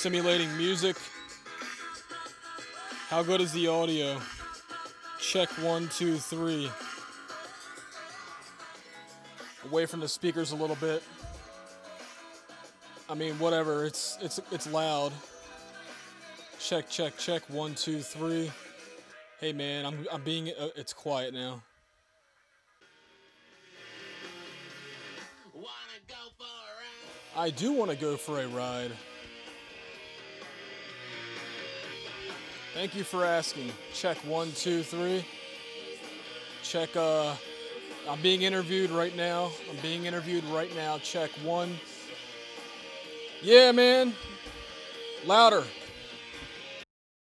simulating music. How good is the audio? Check 1, 2, 3. Away from the speakers a little bit. I mean, whatever. It's loud. Check, check, check. 1, 2, 3. Hey man, I'm being. It's quiet now. I do want to go for a ride. Thank you for asking. Check 1, 2, 3. Check. I'm being interviewed right now. Check 1. Yeah, man. Louder.